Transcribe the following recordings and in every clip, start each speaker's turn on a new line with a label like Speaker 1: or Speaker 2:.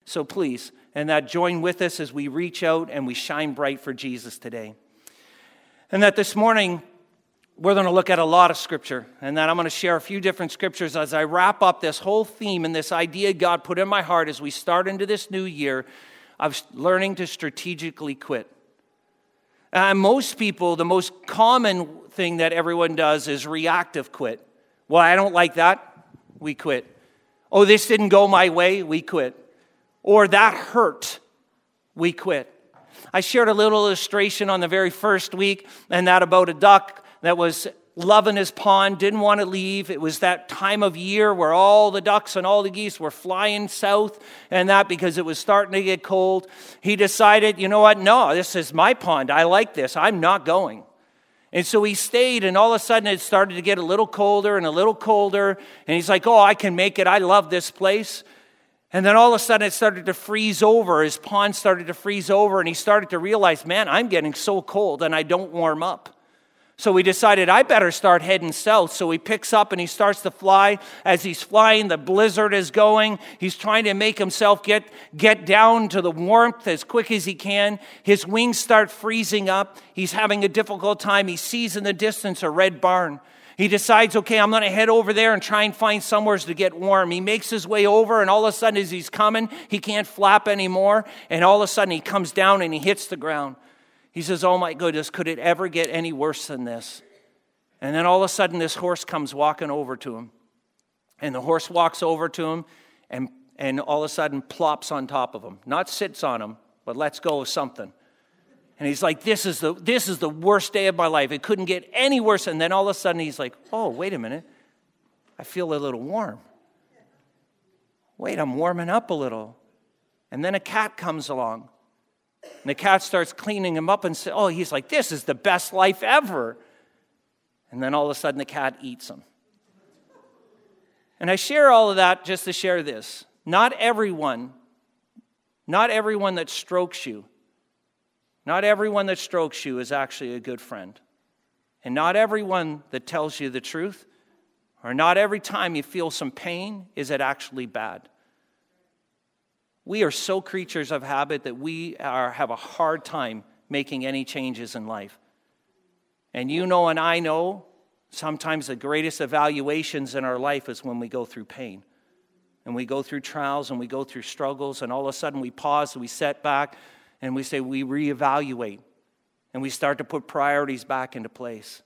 Speaker 1: So please, and that join with us as we reach out and we shine bright for Jesus today. And that this morning, we're going to look at a lot of Scripture, and that I'm going to share a few different Scriptures as I wrap up this whole theme and this idea God put in my heart as we start into this new year of learning to strategically quit. Most people, the most common thing that everyone does is reactive quit. Well, I don't like that. We quit. Oh, this didn't go my way. We quit. Or that hurt. We quit. I shared a little illustration on the very first week, and that about a duck that was loving his pond, didn't want to leave. It was that time of year where all the ducks and all the geese were flying south, and that because it was starting to get cold. He decided, you know what? No, this is my pond. I like this. I'm not going. And so he stayed, and all of a sudden it started to get a little colder and a little colder. And he's like, oh, I can make it. I love this place. And then all of a sudden it started to freeze over. His pond started to freeze over, and he started to realize, man, I'm getting so cold and I don't warm up. So he decided, I better start heading south. So he picks up and he starts to fly. As he's flying, the blizzard is going. He's trying to make himself get down to the warmth as quick as he can. His wings start freezing up. He's having a difficult time. He sees in the distance a red barn. He decides, okay, I'm going to head over there and try and find somewhere to get warm. He makes his way over, and all of a sudden as he's coming, he can't flap anymore. And all of a sudden he comes down and he hits the ground. He says, oh my goodness, could it ever get any worse than this? And then all of a sudden this horse comes walking over to him. And the horse walks over to him and all of a sudden plops on top of him. Not sits on him, but lets go of something. And he's like, this is the worst day of my life. It couldn't get any worse. And then all of a sudden he's like, oh, wait a minute. I feel a little warm. Wait, I'm warming up a little. And then a cat comes along. And the cat starts cleaning him up and says, oh, he's like, this is the best life ever. And then all of a sudden the cat eats him. And I share all of that just to share this. Not everyone that strokes you is actually a good friend. And not everyone that tells you the truth, or not every time you feel some pain, is it actually bad. We are so creatures of habit that we have a hard time making any changes in life. And you know and I know sometimes the greatest evaluations in our life is when we go through pain. And we go through trials and we go through struggles, and all of a sudden we pause and we set back and we say we reevaluate. And we start to put priorities back into place.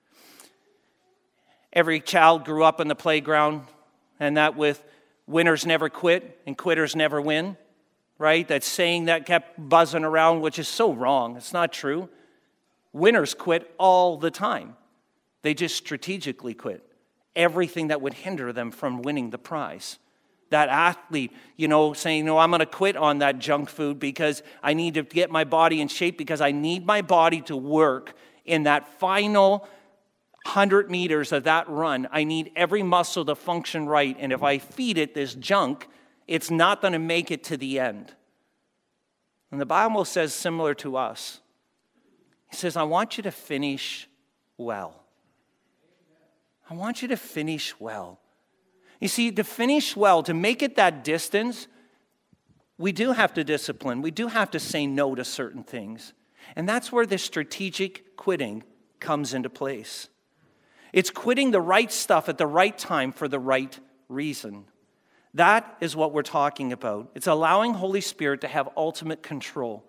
Speaker 1: Every child grew up in the playground, and that with winners never quit and quitters never win, right? That saying that kept buzzing around, which is so wrong. It's not true. Winners quit all the time. They just strategically quit everything that would hinder them from winning the prize. That athlete, saying, no, I'm going to quit on that junk food because I need to get my body in shape, because I need my body to work in that final 100 meters of that run. I need every muscle to function right. And if I feed it this junk, it's not going to make it to the end. And the Bible says similar to us. He says, I want you to finish well. I want you to finish well. You see, to finish well, to make it that distance, we do have to discipline. We do have to say no to certain things. And that's where the strategic quitting comes into place. It's quitting the right stuff at the right time for the right reason. That is what we're talking about. It's allowing Holy Spirit to have ultimate control.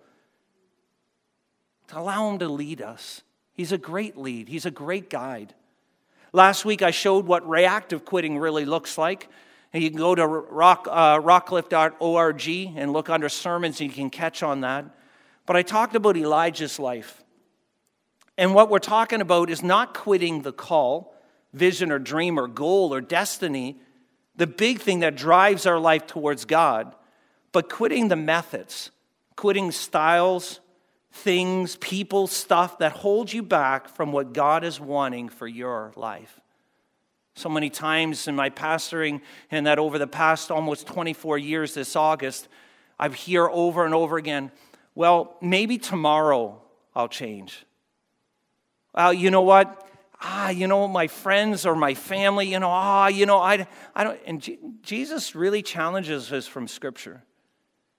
Speaker 1: To allow Him to lead us. He's a great lead. He's a great guide. Last week I showed what reactive quitting really looks like. And you can go to rockcliffe.org and look under sermons and you can catch on that. But I talked about Elijah's life. And what we're talking about is not quitting the call, vision or dream or goal or destiny, the big thing that drives our life towards God, but quitting the methods, quitting styles, things, people, stuff that hold you back from what God is wanting for your life. So many times in my pastoring, and that over the past almost 24 years this August, I hear over and over again, well, maybe tomorrow I'll change. Well, you know what? My friends or my family, I don't. And Jesus really challenges us from Scripture.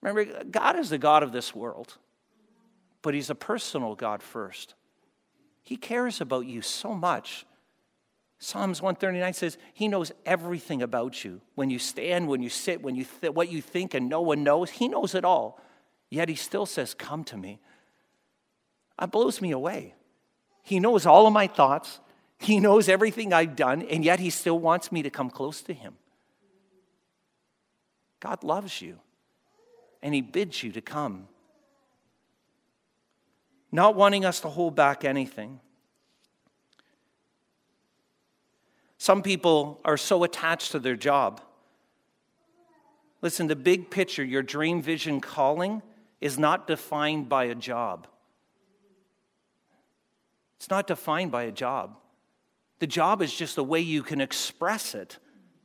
Speaker 1: Remember, God is the God of this world, but he's a personal God first. He cares about you so much. Psalms 139 says he knows everything about you. When you stand, when you sit, when you what you think and no one knows, he knows it all. Yet he still says, come to me. That blows me away. He knows all of my thoughts. He knows everything I've done, and yet he still wants me to come close to him. God loves you, and he bids you to come. Not wanting us to hold back anything. Some people are so attached to their job. Listen, the big picture, your dream, vision, calling is not defined by a job. It's not defined by a job. The job is just a way you can express it.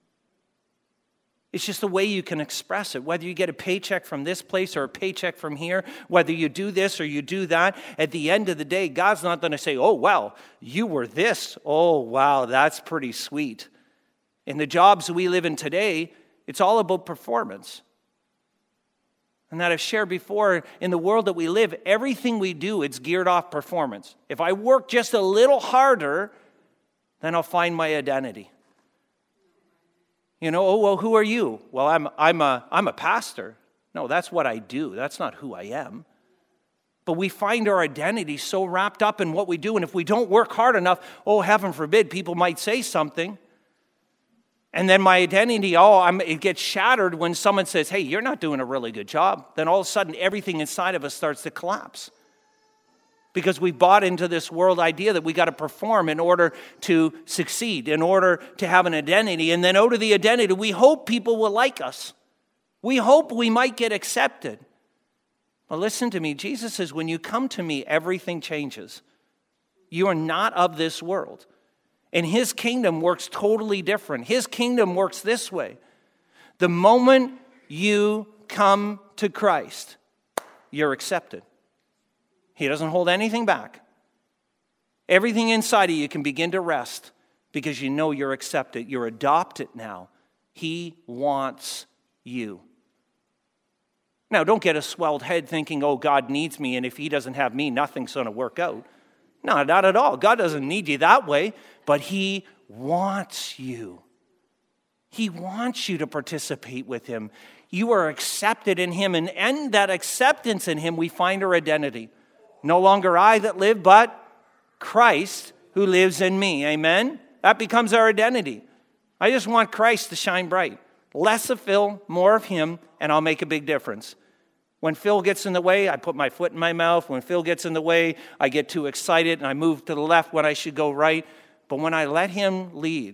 Speaker 1: It's just a way you can express it. Whether you get a paycheck from this place or a paycheck from here, whether you do this or you do that, at the end of the day, God's not going to say, oh, wow, you were this. Oh, wow, that's pretty sweet. In the jobs we live in today, it's all about performance. And that I've shared before, in the world that we live, everything we do, it's geared off performance. If I work just a little harder, then I'll find my identity. You know, oh, well, who are you? Well, I'm a pastor. No, that's what I do. That's not who I am. But we find our identity so wrapped up in what we do, and if we don't work hard enough, oh, heaven forbid, people might say something. And then my identity, it gets shattered when someone says, hey, you're not doing a really good job. Then all of a sudden, everything inside of us starts to collapse. Because we bought into this world idea that we got to perform in order to succeed, in order to have an identity. And then out of the identity, we hope people will like us. We hope we might get accepted. But listen to me. Jesus says, when you come to me, everything changes. You are not of this world. And his kingdom works totally different. His kingdom works this way. The moment you come to Christ, you're accepted. He doesn't hold anything back. Everything inside of you can begin to rest because you know you're accepted. You're adopted now. He wants you. Now, don't get a swelled head thinking, oh, God needs me, and if he doesn't have me, nothing's going to work out. No, not at all. God doesn't need you that way, but he wants you. He wants you to participate with him. You are accepted in him, and in that acceptance in him, we find our identity. No longer I that live, but Christ who lives in me. Amen? That becomes our identity. I just want Christ to shine bright. Less of Phil, more of him, and I'll make a big difference. When Phil gets in the way, I put my foot in my mouth. When Phil gets in the way, I get too excited and I move to the left when I should go right. But when I let him lead,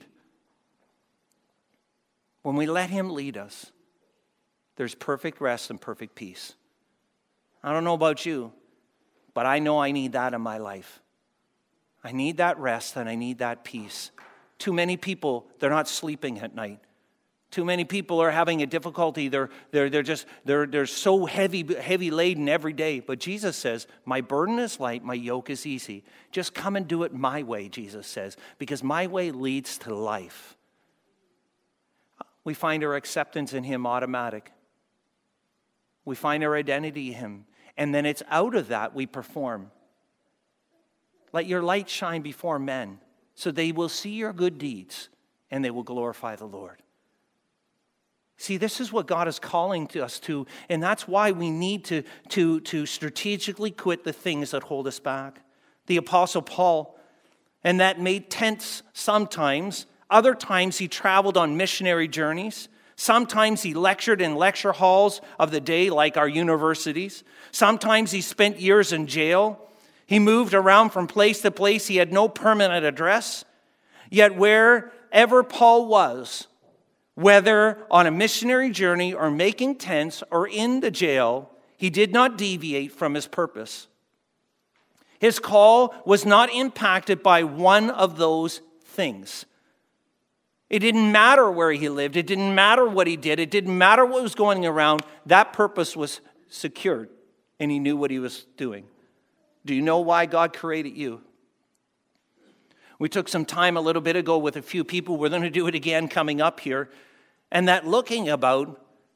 Speaker 1: when we let him lead us, there's perfect rest and perfect peace. I don't know about you, but I know I need that in my life. I need that rest and I need that peace. Too many people, they're not sleeping at night. Too many people are having a difficulty. They're so heavy laden every day. But Jesus says, my burden is light, my yoke is easy. Just come and do it my way, Jesus says, because my way leads to life. We find our acceptance in him automatic. We find our identity in him. And then it's out of that we perform. Let your light shine before men, so they will see your good deeds, and they will glorify the Lord. See, this is what God is calling to us to, and that's why we need to strategically quit the things that hold us back. The Apostle Paul, and that made tents sometimes. Other times he traveled on missionary journeys. Sometimes he lectured in lecture halls of the day, like our universities. Sometimes he spent years in jail. He moved around from place to place. He had no permanent address. Yet wherever Paul was, whether on a missionary journey or making tents or in the jail, he did not deviate from his purpose. His call was not impacted by one of those things. It didn't matter where he lived. It didn't matter what he did. It didn't matter what was going around. That purpose was secured, and he knew what he was doing. Do you know why God created you? We took some time a little bit ago with a few people. We're going to do it again coming up here. And that looking about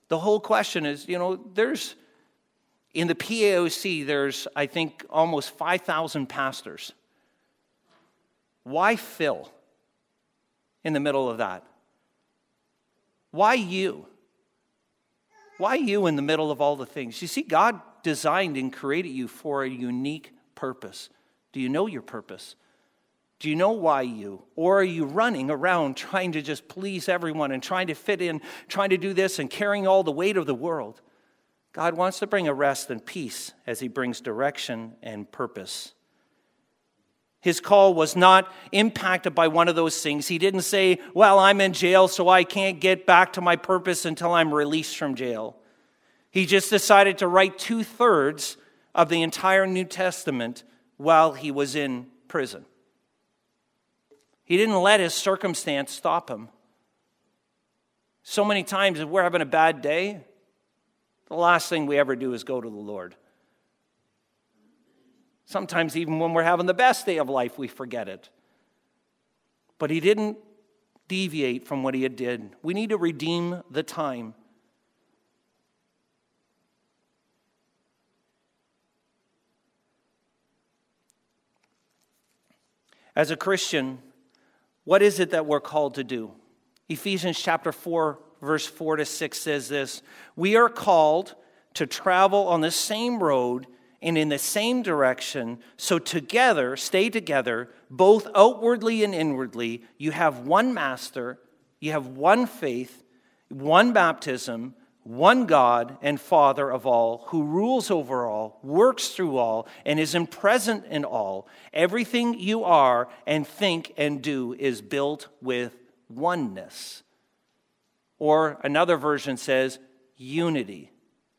Speaker 1: The whole question is, there's, in the PAOC, there's, I think, almost 5,000 pastors. Why Phil in the middle of that? Why you? Why you in the middle of all the things? You see, God designed and created you for a unique purpose. Do you know your purpose? Do you know why you? Or are you running around trying to just please everyone and trying to fit in, trying to do this and carrying all the weight of the world? God wants to bring a rest and peace as he brings direction and purpose. His call was not impacted by one of those things. He didn't say, well, I'm in jail, so I can't get back to my purpose until I'm released from jail. He just decided to write 2/3 of the entire New Testament while he was in prison. He didn't let his circumstance stop him. So many times if we're having a bad day, the last thing we ever do is go to the Lord. Sometimes even when we're having the best day of life, we forget it. But he didn't deviate from what he had did. We need to redeem the time. As a Christian, what is it that we're called to do? Ephesians chapter 4, verse 4-6 says this: we are called to travel on the same road and in the same direction, so together, stay together, both outwardly and inwardly. You have one master, you have one faith, one baptism, one God and Father of all, who rules over all, works through all, and is present in all. Everything you are and think and do is built with oneness. Or another version says unity.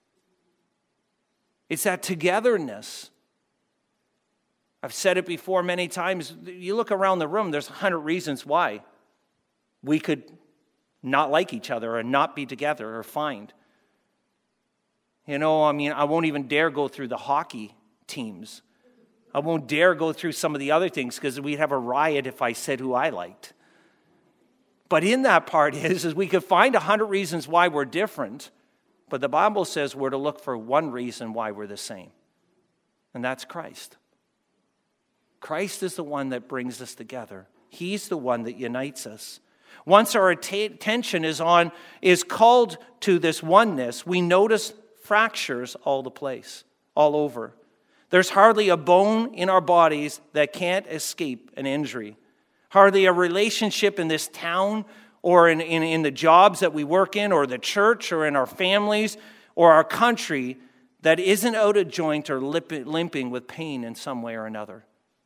Speaker 1: It's that togetherness. I've said it before many times. You look around the room, there's 100 reasons why we could not like each other or not be together or find. I won't even dare go through the hockey teams. I won't dare go through some of the other things because we'd have a riot if I said who I liked. But in that part is we could find 100 reasons why we're different, but the Bible says we're to look for one reason why we're the same, and that's Christ. Christ is the one that brings us together. He's the one that unites us. Once our attention is called to this oneness, we notice fractures all over. There's hardly a bone in our bodies that can't escape an injury. Hardly a relationship in this town or in the jobs that we work in or the church or in our families or our country that isn't out of joint or limping with pain in some way or another.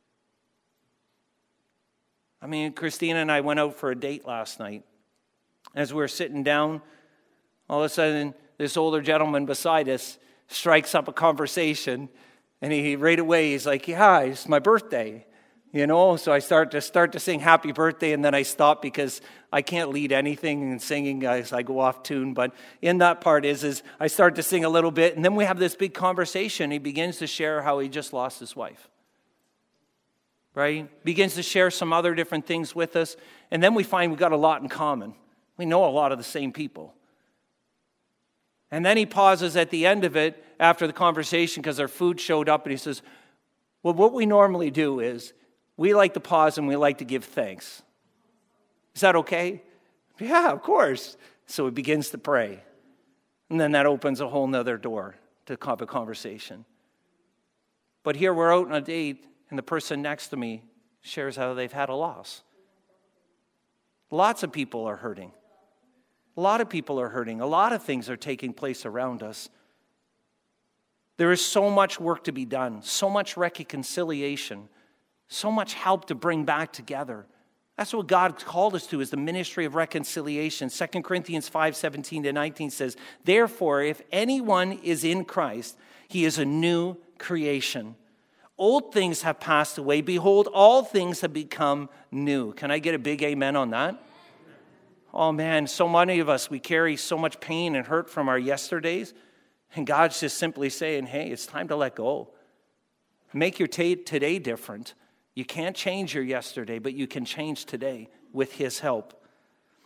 Speaker 1: Christina and I went out for a date last night. As we were sitting down, all of a sudden, this older gentleman beside us strikes up a conversation, and right away, he's like, yeah, it's my birthday. So I start to sing happy birthday, and then I stop because I can't lead anything in singing as I go off tune. But in that part is I start to sing a little bit, and then we have this big conversation. He begins to share how he just lost his wife. Right? Begins to share some other different things with us. And then we find we've got a lot in common. We know a lot of the same people. And then he pauses at the end of it after the conversation because our food showed up, and he says, well, what we normally do is we like to pause and we like to give thanks. Is that okay? Yeah, of course. So he begins to pray. And then that opens a whole nother door to have a conversation. But here we're out on a date, and the person next to me shares how they've had a loss. Lots of people are hurting. A lot of people are hurting. A lot of things are taking place around us. There is so much work to be done, so much reconciliation, so much help to bring back together. That's what God called us to, is the ministry of reconciliation. 2 Corinthians 5:17-19 says, therefore, if anyone is in Christ, he is a new creation. Old things have passed away. Behold, all things have become new. Can I get a big amen on that? Oh man, so many of us, we carry so much pain and hurt from our yesterdays. And God's just simply saying, hey, it's time to let go. Make your today different. You can't change your yesterday, but you can change today with his help.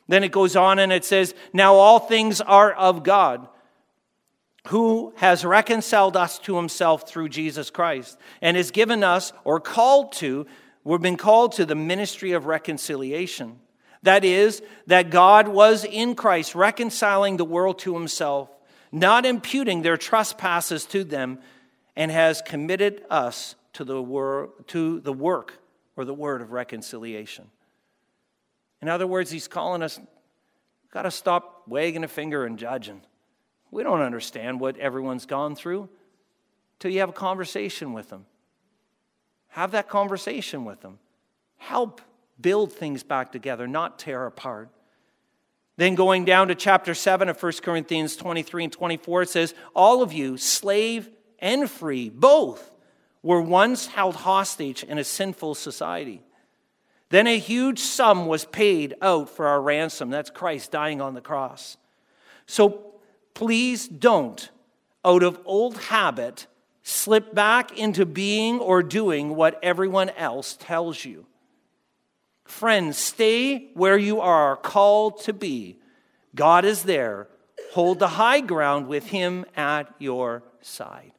Speaker 1: Then it goes on and it says, now all things are of God, who has reconciled us to himself through Jesus Christ, and has given us, or we've been called to the ministry of reconciliation. That is, that God was in Christ reconciling the world to himself, not imputing their trespasses to them, and has committed us to the work or the word of reconciliation. In other words, he's calling us, got to stop wagging a finger and judging. We don't understand what everyone's gone through till you have a conversation with them. Have that conversation with them. Help build things back together, not tear apart. Then going down to chapter 7 of 1 Corinthians 23 and 24, it says, all of you, slave and free, both, were once held hostage in a sinful society. Then a huge sum was paid out for our ransom. That's Christ dying on the cross. So please don't, out of old habit, slip back into being or doing what everyone else tells you. Friends, stay where you are called to be. God is there. Hold the high ground with him at your side.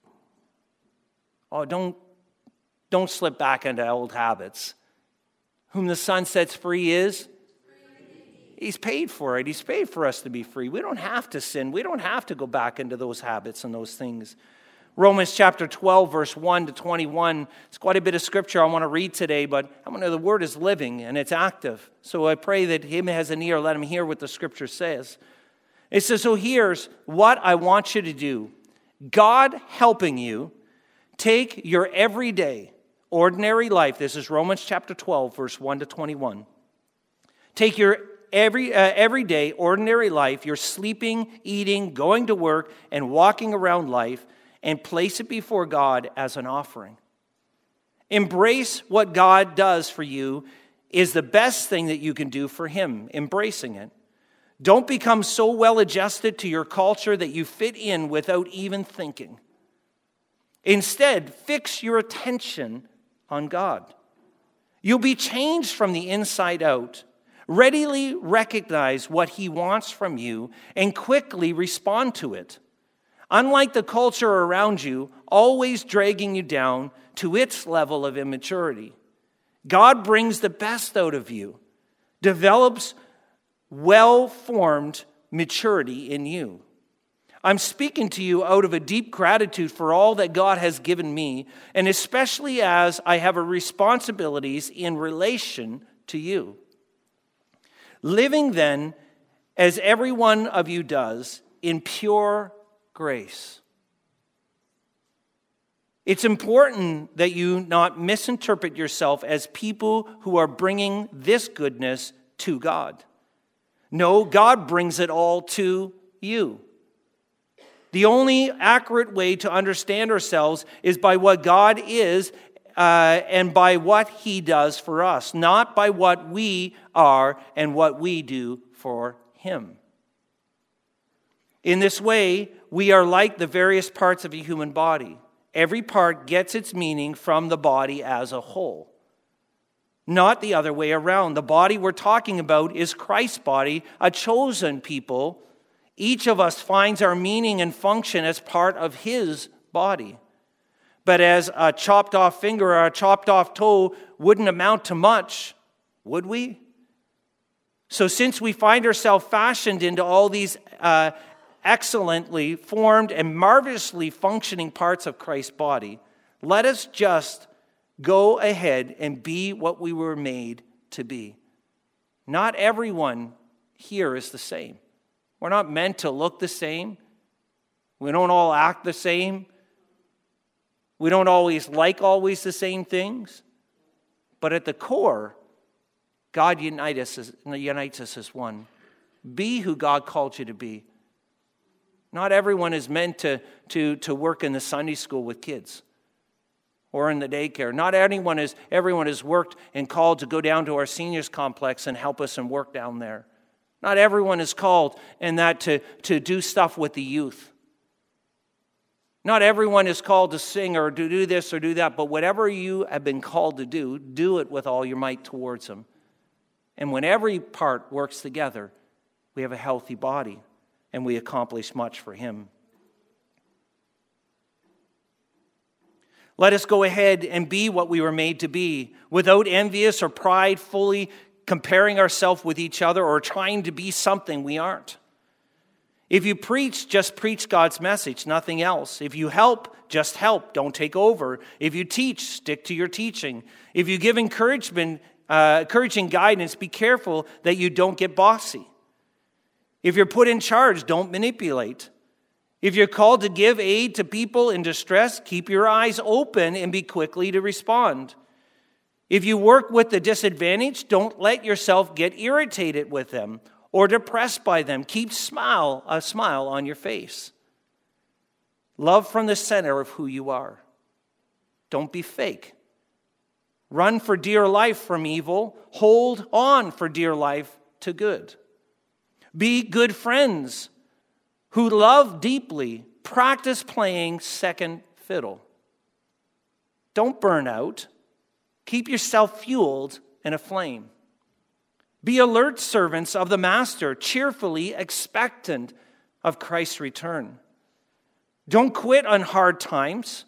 Speaker 1: Oh, don't slip back into old habits. Whom the Son sets free is? He's paid for it. He's paid for us to be free. We don't have to sin. We don't have to go back into those habits and those things. Romans chapter 12, verse 1 to 21. It's quite a bit of scripture I want to read today, but the word is living and it's active. So I pray that him who has an ear, let him hear what the scripture says. It says, so here's what I want you to do. God helping you take your everyday, ordinary life. This is Romans chapter 12, verse 1 to 21. Take your everyday, ordinary life, your sleeping, eating, going to work, and walking around life, and place it before God as an offering. Embrace what God does for you is the best thing that you can do for him, embracing it. Don't become so well adjusted to your culture that you fit in without even thinking. Instead, fix your attention on God. You'll be changed from the inside out. Readily recognize what he wants from you and quickly respond to it. Unlike the culture around you, always dragging you down to its level of immaturity. God brings the best out of you, develops well-formed maturity in you. I'm speaking to you out of a deep gratitude for all that God has given me, and especially as I have responsibilities in relation to you. Living then, as every one of you does, in pure grace. It's important that you not misinterpret yourself as people who are bringing this goodness to God. No, God brings it all to you. The only accurate way to understand ourselves is by what God is and by what he does for us, not by what we are and what we do for him. In this way, we are like the various parts of a human body. Every part gets its meaning from the body as a whole, not the other way around. The body we're talking about is Christ's body, a chosen people. Each of us finds our meaning and function as part of his body. But as a chopped off finger or a chopped off toe wouldn't amount to much, would we? So since we find ourselves fashioned into all these excellently formed and marvelously functioning parts of Christ's body, let us just go ahead and be what we were made to be. Not everyone here is the same. We're not meant to look the same. We don't all act the same. We don't always like the same things. But at the core, God unites us as one. Be who God called you to be. Not everyone is meant to work in the Sunday school with kids or in the daycare. Not everyone is worked and called to go down to our seniors complex and help us and work down there. Not everyone is called in that to do stuff with the youth. Not everyone is called to sing or to do this or do that, but whatever you have been called to do it with all your might towards him. And when every part works together, we have a healthy body, and we accomplish much for him. Let us go ahead and be what we were made to be, without envious or pridefully comparing ourselves with each other or trying to be something we aren't. If you preach, just preach God's message, nothing else. If you help, just help, don't take over. If you teach, stick to your teaching. If you give encouraging guidance, be careful that you don't get bossy. If you're put in charge, don't manipulate. If you're called to give aid to people in distress, keep your eyes open and be quickly to respond. If you work with the disadvantaged, don't let yourself get irritated with them or depressed by them. Keep a smile on your face. Love from the center of who you are. Don't be fake. Run for dear life from evil. Hold on for dear life to good. Be good friends who love deeply. Practice playing second fiddle. Don't burn out. Keep yourself fueled and aflame. Be alert servants of the Master, cheerfully expectant of Christ's return. Don't quit on hard times.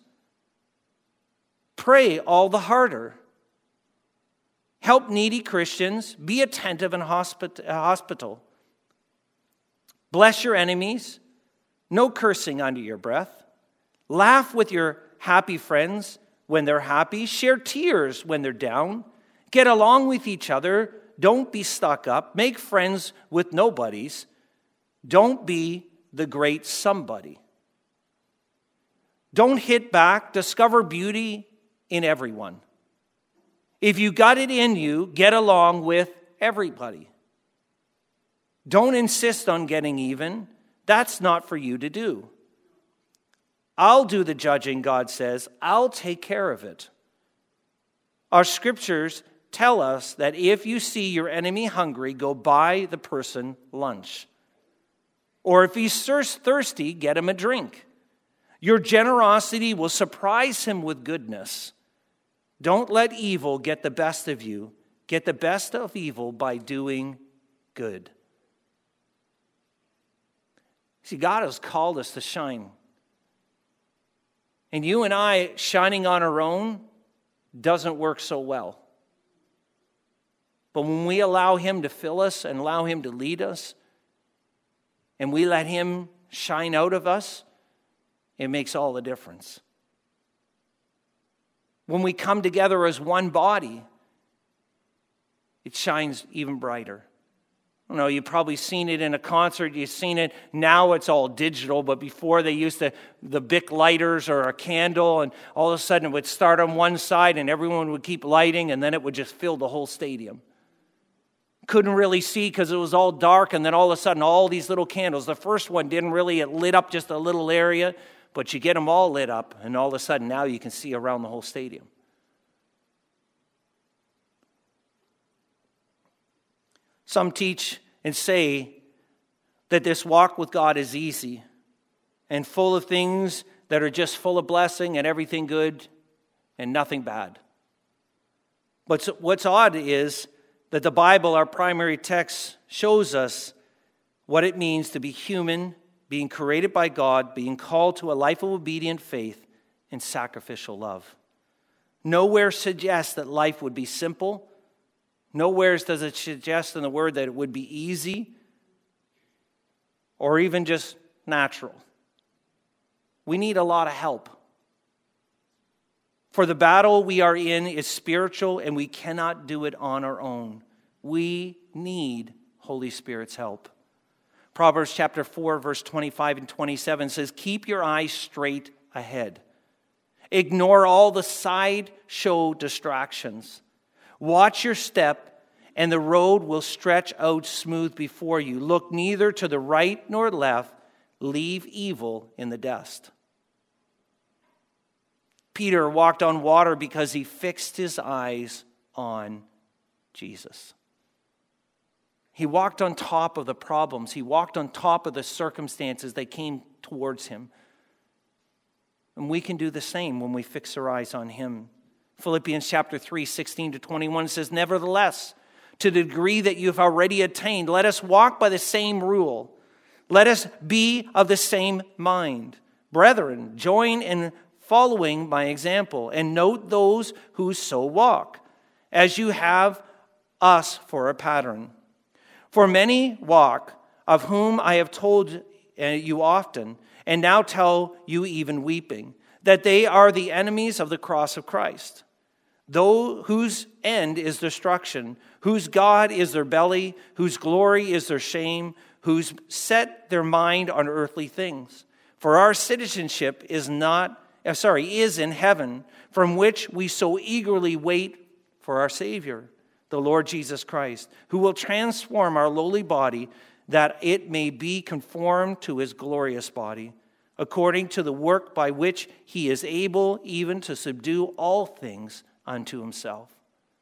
Speaker 1: Pray all the harder. Help needy Christians. Be attentive in hospital. Bless your enemies. No cursing under your breath. Laugh with your happy friends when they're happy. Share tears when they're down. Get along with each other. Don't be stuck up. Make friends with nobodies. Don't be the great somebody. Don't hit back. Discover beauty in everyone. If you got it in you, get along with everybody. Don't insist on getting even. That's not for you to do. I'll do the judging, God says. I'll take care of it. Our scriptures tell us that if you see your enemy hungry, go buy the person lunch. Or if he's thirsty, get him a drink. Your generosity will surprise him with goodness. Don't let evil get the best of you. Get the best of evil by doing good. See, God has called us to shine. And you and I shining on our own doesn't work so well. But when we allow him to fill us and allow him to lead us, and we let him shine out of us, it makes all the difference. When we come together as one body, it shines even brighter. I don't know, you've probably seen it in a concert, you've seen it, now it's all digital, but before they used the Bic lighters or a candle, and all of a sudden it would start on one side and everyone would keep lighting, and then it would just fill the whole stadium. Couldn't really see because it was all dark, and then all of a sudden all these little candles, the first one didn't really, it lit up just a little area, but you get them all lit up, and all of a sudden now you can see around the whole stadium. Some teach and say that this walk with God is easy and full of things that are just full of blessing and everything good and nothing bad. But what's odd is that the Bible, our primary text, shows us what it means to be human, being created by God, being called to a life of obedient faith and sacrificial love. Nowhere suggests that life would be simple. Nowhere does it suggest in the Word that it would be easy or even just natural. We need a lot of help. For the battle we are in is spiritual, and we cannot do it on our own. We need Holy Spirit's help. Proverbs chapter 4, verse 25 and 27 says, "Keep your eyes straight ahead. Ignore all the sideshow distractions. Watch your step, and the road will stretch out smooth before you. Look neither to the right nor left. Leave evil in the dust." Peter walked on water because he fixed his eyes on Jesus. He walked on top of the problems. He walked on top of the circumstances that came towards him. And we can do the same when we fix our eyes on him. Philippians chapter 3, 16 to 21 says, "Nevertheless, to the degree that you've already attained. Let us walk by the same rule. Let us be of the same mind. Brethren, join in following my example, and note those who so walk, as you have us for a pattern. For many walk, of whom I have told you often, and now tell you even weeping, that they are the enemies of the cross of Christ, whose end is destruction, whose God is their belly, whose glory is their shame, who's set their mind on earthly things. For our citizenship is in heaven, from which we so eagerly wait for our Savior, the Lord Jesus Christ, who will transform our lowly body, that it may be conformed to his glorious body, according to the work by which he is able even to subdue all things unto himself.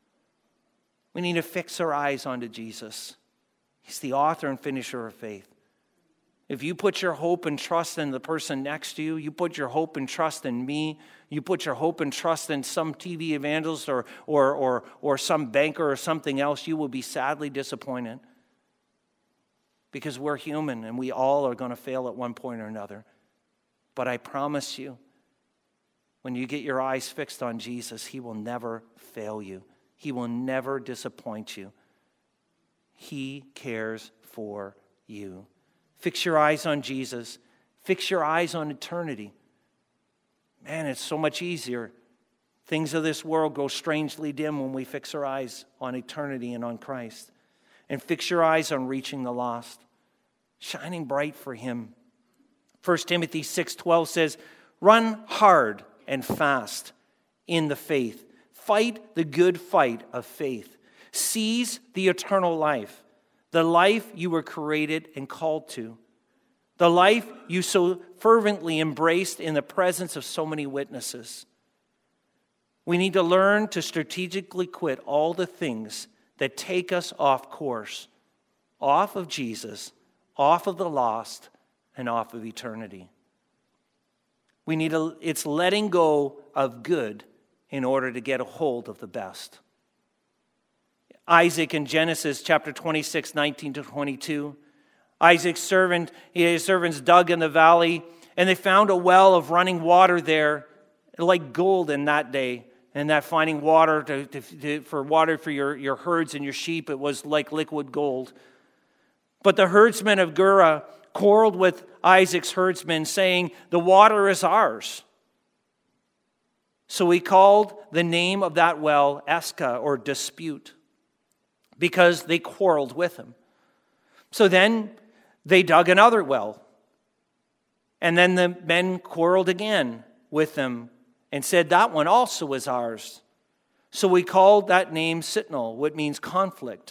Speaker 1: We need to fix our eyes onto Jesus. He's the author and finisher of faith. If you put your hope and trust in the person next to you, you put your hope and trust in me, you put your hope and trust in some TV evangelist or some banker or something else, you will be sadly disappointed. Because we're human and we all are going to fail at one point or another. But I promise you, when you get your eyes fixed on Jesus, he will never fail you. He will never disappoint you. He cares for you. Fix your eyes on Jesus. Fix your eyes on eternity. Man, it's so much easier. Things of this world go strangely dim when we fix our eyes on eternity and on Christ. And fix your eyes on reaching the lost, shining bright for him. 1 Timothy 6:12 says, run hard and fast in the faith. Fight the good fight of faith. Seize the eternal life, the life you were created and called to, the life you so fervently embraced in the presence of so many witnesses. We need to learn to strategically quit all the things that take us off course, off of Jesus, off of the lost, and off of eternity. It's letting go of good in order to get a hold of the best. Isaac in Genesis chapter 26, 19 to 22. Isaac's servants dug in the valley, and they found a well of running water there, like gold in that day. And that finding water for water for your herds and your sheep, it was like liquid gold. But the herdsmen of Gerar quarreled with Isaac's herdsmen, saying, the water is ours. So he called the name of that well Escah, or dispute, because they quarreled with him. So then they dug another well. And then the men quarreled again with them and said, that one also is ours. So we called that name Sitnah, which means conflict.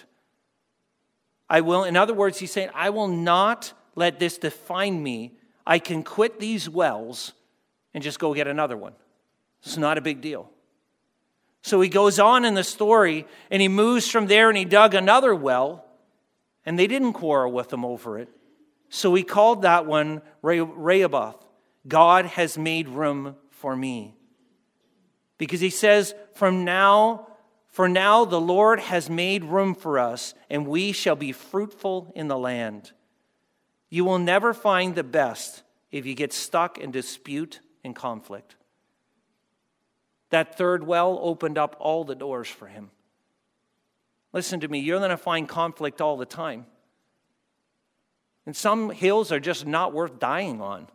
Speaker 1: In other words, he's saying, I will not let this define me. I can quit these wells and just go get another one. It's not a big deal. So he goes on in the story, and he moves from there, and he dug another well, and they didn't quarrel with him over it. So he called that one Rehoboth. God has made room for me. Because he says, for now the Lord has made room for us, and we shall be fruitful in the land. You will never find the best if you get stuck in dispute and conflict. That third well opened up all the doors for him. Listen to me, you're going to find conflict all the time. And some hills are just not worth dying on.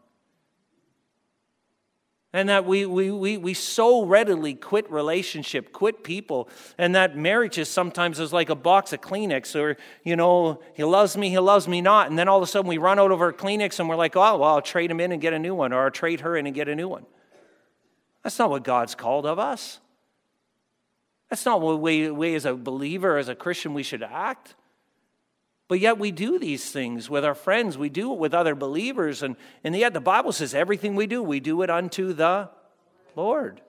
Speaker 1: And that we so readily quit relationship, quit people, and that marriages sometimes is like a box of Kleenex, or, he loves me not, and then all of a sudden we run out of our Kleenex and we're like, oh, well, I'll trade him in and get a new one, or I'll trade her in and get a new one. That's not what God's called of us. That's not what we as a believer, as a Christian, we should act. But yet we do these things with our friends. We do it with other believers. And yet the Bible says everything we do it unto the Lord.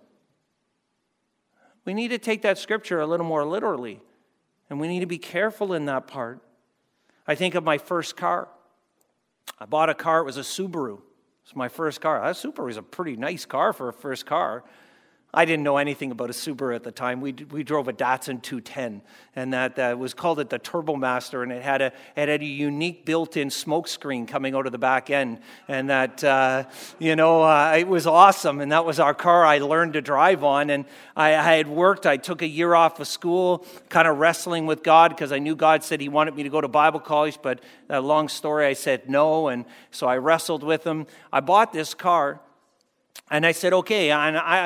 Speaker 1: We need to take that scripture a little more literally. And we need to be careful in that part. I think of my first car. I bought a car. It was a Subaru. It's my first car. That Subaru is a pretty nice car for a first car. I didn't know anything about a Subaru at the time. We drove a Datsun 210, and that was called the Turbo Master, and it had a unique built-in smoke screen coming out of the back end, and that it was awesome. And that was our car I learned to drive on. And I had worked. I took a year off of school, kind of wrestling with God because I knew God said He wanted me to go to Bible college. But long story, I said no, and so I wrestled with Him. I bought this car, and I said okay. And I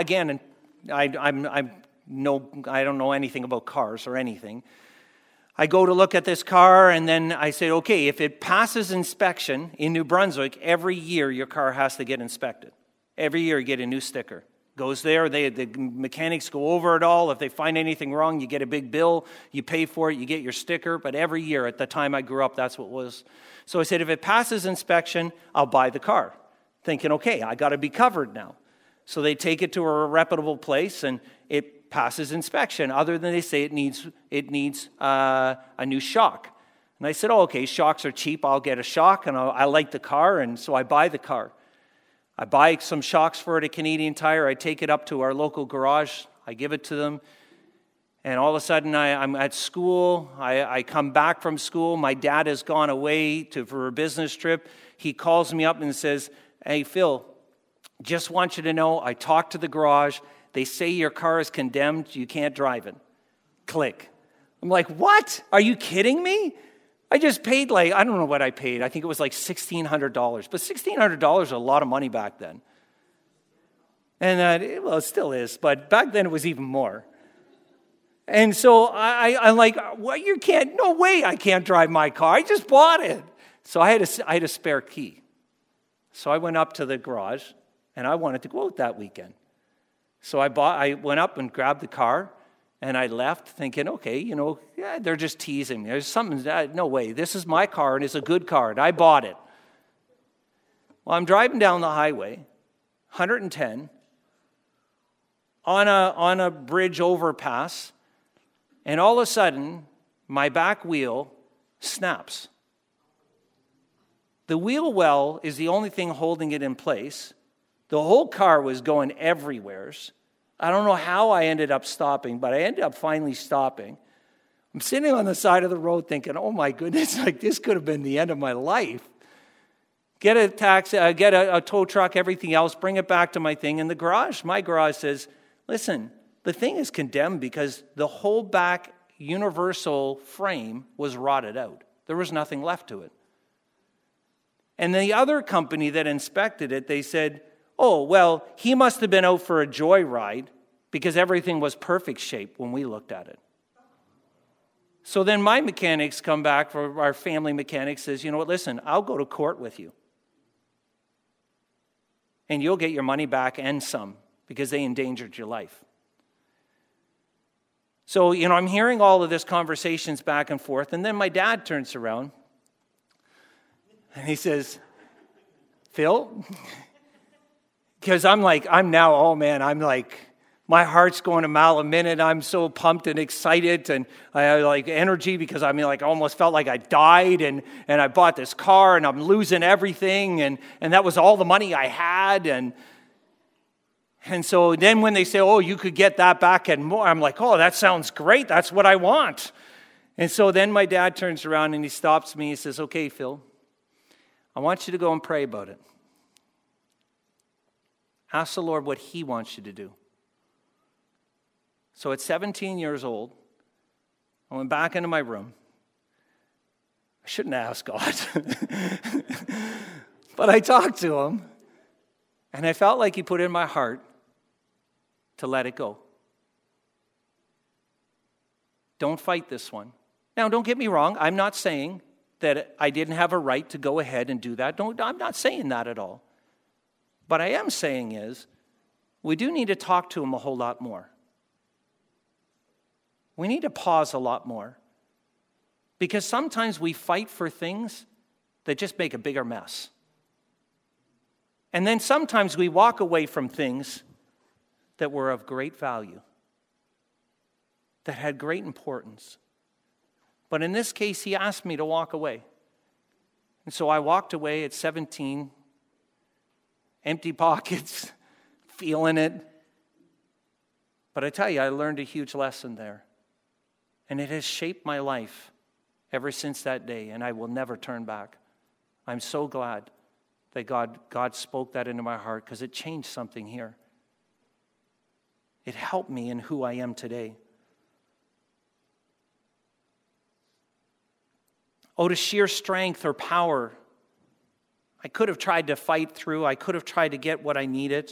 Speaker 1: don't know anything about cars or anything. I go to look at this car, and then I say, okay, if it passes inspection in New Brunswick, every year your car has to get inspected. Every year you get a new sticker. Goes there, the mechanics go over it all. If they find anything wrong, you get a big bill. You pay for it, you get your sticker. But every year, at the time I grew up, that's what it was. So I said, if it passes inspection, I'll buy the car. Thinking, okay, I got to be covered now. So they take it to a reputable place, and it passes inspection. Other than they say it needs a new shock. And I said, oh, okay, shocks are cheap. I'll get a shock, and I like the car, and so I buy the car. I buy some shocks for it at Canadian Tire. I take it up to our local garage. I give it to them. And all of a sudden, I'm at school. I come back from school. My dad has gone away for a business trip. He calls me up and says, hey, Phil, just want you to know, I talked to the garage. They say your car is condemned. You can't drive it. Click. I'm like, what? Are you kidding me? I just paid I don't know what I paid. I think it was like $1,600. But $1,600 is a lot of money back then. And it still is. But back then it was even more. And so I'm like, what? You can't, no way I can't drive my car. I just bought it. So I had a spare key. So I went up to the garage. And I wanted to go out that weekend. So I went up and grabbed the car, and I left thinking, okay, they're just teasing me. There's something, no way. This is my car, and it's a good car, and I bought it. Well, I'm driving down the highway, 110, on a bridge overpass, and all of a sudden, my back wheel snaps. The wheel well is the only thing holding it in place. The whole car was going everywhere. I don't know how I ended up stopping, but I ended up finally stopping. I'm sitting on the side of the road thinking, oh my goodness, this could have been the end of my life. Get a taxi, get a tow truck, everything else, bring it back to my thing. And my garage says, listen, the thing is condemned because the whole back universal frame was rotted out. There was nothing left to it. And the other company that inspected it, they said, oh, well, he must have been out for a joyride because everything was perfect shape when we looked at it. So then my mechanics come back, for our family mechanic says, you know what, listen, I'll go to court with you. And you'll get your money back and some because they endangered your life. So, I'm hearing all of this conversations back and forth, and then my dad turns around and he says, Phil, because I'm like, my heart's going a mile a minute. I'm so pumped and excited, and I have like energy because I almost felt like I died, and I bought this car, and I'm losing everything, and that was all the money I had, and so then when they say, oh, you could get that back and more, I'm like, oh, that sounds great. That's what I want. And so then my dad turns around and he stops me. He says, okay, Phil, I want you to go and pray about it. Ask the Lord what He wants you to do. So at 17 years old, I went back into my room. I shouldn't ask God. But I talked to Him, and I felt like He put in my heart to let it go. Don't fight this one. Now, don't get me wrong. I'm not saying that I didn't have a right to go ahead and do that. I'm not saying that at all. But I am saying is, we do need to talk to Him a whole lot more. We need to pause a lot more. Because sometimes we fight for things that just make a bigger mess. And then sometimes we walk away from things that were of great value, that had great importance. But in this case, He asked me to walk away. And so I walked away at 17, empty pockets, feeling it. But I tell you, I learned a huge lesson there. And it has shaped my life ever since that day, and I will never turn back. I'm so glad that God spoke that into my heart, because it changed something here. It helped me in who I am today. Oh, to sheer strength or power. I could have tried to fight through. I could have tried to get what I needed.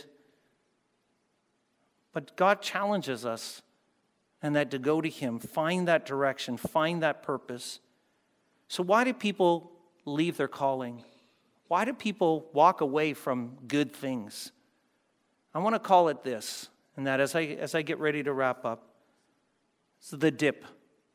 Speaker 1: But God challenges us, and that to go to Him, find that direction, find that purpose. So why do people leave their calling? Why do people walk away from good things? I want to call it this, and that as I get ready to wrap up, it's the dip.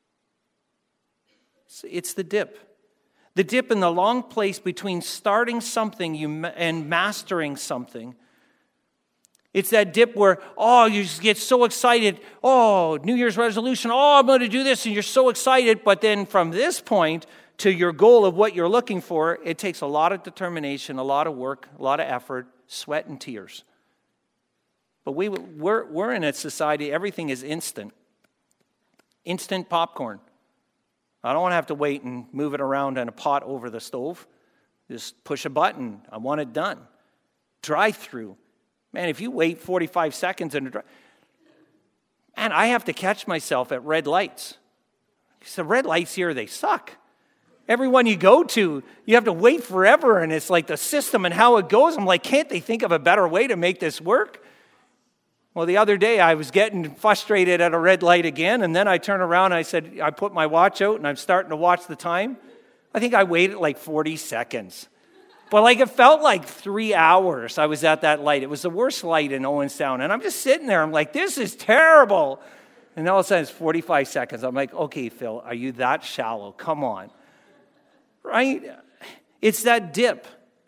Speaker 1: It's the dip. The dip in the long place between starting something and mastering something. It's that dip where, you just get so excited. New Year's resolution. I'm going to do this. And you're so excited. But then from this point to your goal of what you're looking for, it takes a lot of determination, a lot of work, a lot of effort, sweat and tears. But we're in a society, everything is instant. Instant popcorn. I don't want to have to wait and move it around in a pot over the stove. Just push a button. I want it done. Drive-through. Man, if you wait 45 seconds in a drive... Man, I have to catch myself at red lights. The red lights here, they suck. Everyone you go to, you have to wait forever, and it's like the system and how it goes. I'm like, can't they think of a better way to make this work? Well, the other day I was getting frustrated at a red light again, and then I turned around and I put my watch out and I'm starting to watch the time. I think I waited like 40 seconds. But it felt like 3 hours I was at that light. It was the worst light in Owenstown. And I'm just sitting there. I'm like, this is terrible. And all of a sudden it's 45 seconds. I'm like, okay, Phil, are you that shallow? Come on. Right? It's that dip.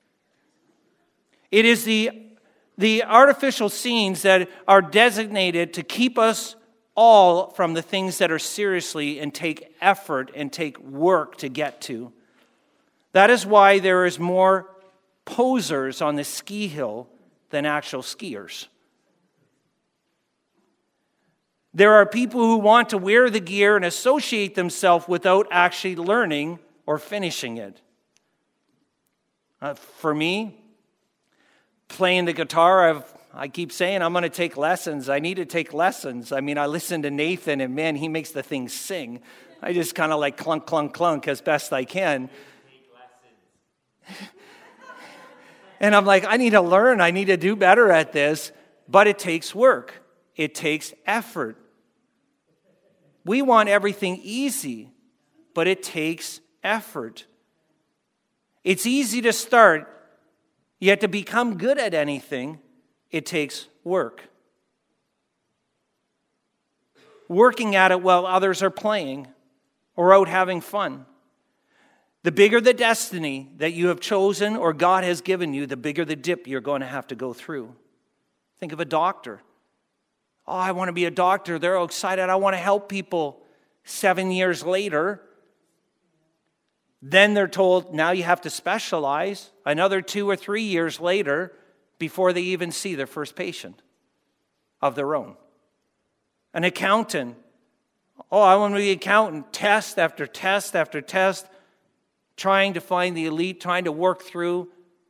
Speaker 1: It is the artificial scenes that are designated to keep us all from the things that are seriously and take effort and take work to get to. That is why there is more posers on the ski hill than actual skiers. There are people who want to wear the gear and associate themselves without actually learning or finishing it. For me, playing the guitar, I keep saying I'm going to take lessons. I need to take lessons. I mean, I listen to Nathan, and man, he makes the thing sing. I just kind of clunk, clunk, clunk as best I can. And I'm like, I need to learn. I need to do better at this. But it takes work. It takes effort. We want everything easy, but it takes effort. It's easy to start, yet to become good at anything, it takes work. Working at it while others are playing or out having fun. The bigger the destiny that you have chosen or God has given you, the bigger the dip you're going to have to go through. Think of a doctor. I want to be a doctor. They're all excited. I want to help people. 7 years later, then they're told, now you have to specialize. Another 2 or 3 years later, before they even see their first patient of their own. An accountant. I want to be an accountant. Test after test after test. Trying to find the elite, trying to work through.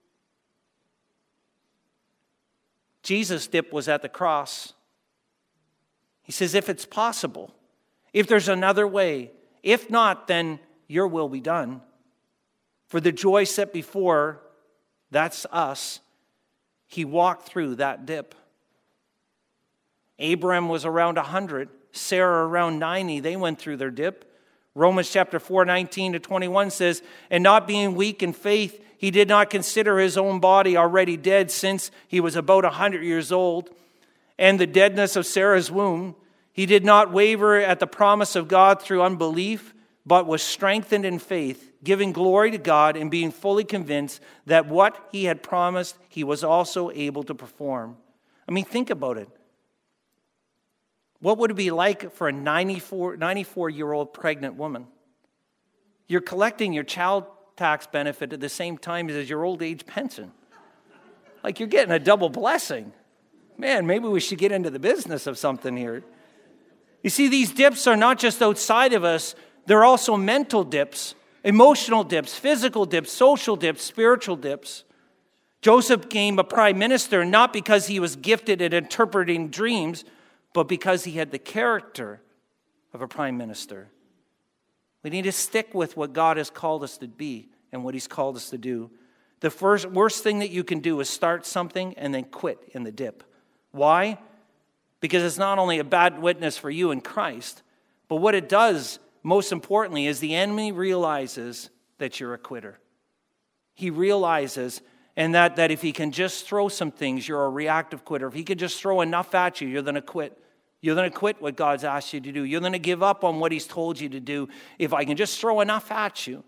Speaker 1: Jesus' dip was at the cross. He says, if it's possible, if there's another way, if not, then your will be done. For the joy set before, that's us, he walked through that dip. Abraham was around 100, Sarah around 90. They went through their dip. Romans chapter 4, 19 to 21 says, and not being weak in faith, he did not consider his own body already dead since he was about 100 years old, and the deadness of Sarah's womb. He did not waver at the promise of God through unbelief, but was strengthened in faith, giving glory to God and being fully convinced that what he had promised, he was also able to perform. I mean, think about it. What would it be like for a 94-year-old pregnant woman? You're collecting your child tax benefit at the same time as your old age pension. You're getting a double blessing. Man, maybe we should get into the business of something here. You see, these dips are not just outside of us, they're also mental dips, emotional dips, physical dips, social dips, spiritual dips. Joseph became a prime minister not because he was gifted at interpreting dreams, but because he had the character of a prime minister. We need to stick with what God has called us to be and what he's called us to do. The worst thing that you can do is start something and then quit in the dip. Why? Because it's not only a bad witness for you in Christ, but what it does, most importantly, is the enemy realizes that you're a quitter. He realizes and that if he can just throw some things, you're a reactive quitter. If he can just throw enough at you, you're going to quit. You're going to quit what God's asked you to do. You're going to give up on what he's told you to do if I can just throw enough at you.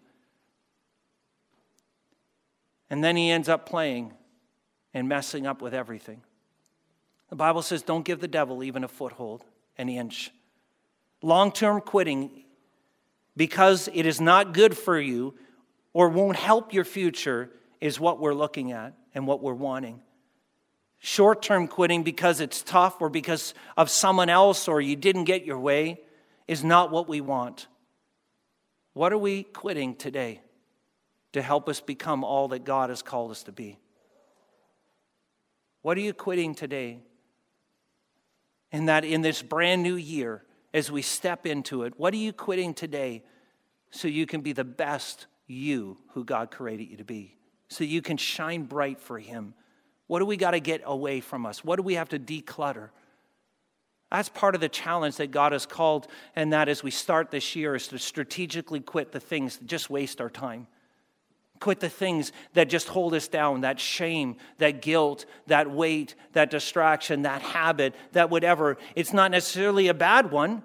Speaker 1: And then he ends up playing and messing up with everything. The Bible says don't give the devil even a foothold, an inch. Long-term quitting, because it is not good for you or won't help your future, is what we're looking at and what we're wanting. Short-term quitting because it's tough or because of someone else or you didn't get your way is not what we want. What are we quitting today to help us become all that God has called us to be? What are you quitting today? And that in this brand new year, as we step into it, what are you quitting today so you can be the best you who God created you to be? So you can shine bright for him. What do we got to get away from us? What do we have to declutter? That's part of the challenge that God has called, and that as we start this year is to strategically quit the things that just waste our time. Quit the things that just hold us down, that shame, that guilt, that weight, that distraction, that habit, that whatever. It's not necessarily a bad one,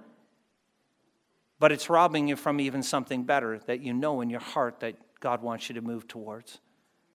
Speaker 1: but it's robbing you from even something better that you know in your heart that God wants you to move towards.